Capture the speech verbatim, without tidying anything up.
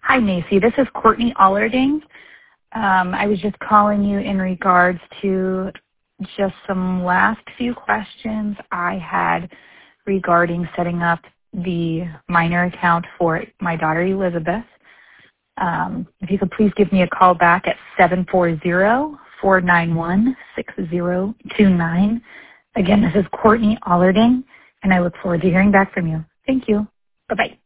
Hi, Macy. This is Courtney Allarding. Um, I was just calling you in regards to just some last few questions I had regarding setting up the minor account for my daughter, Elizabeth. Um, if you could please give me a call back at seven four zero, four nine one, six zero two nine. Again, this is Courtney Allarding, and I look forward to hearing back from you. Thank you. Bye-bye.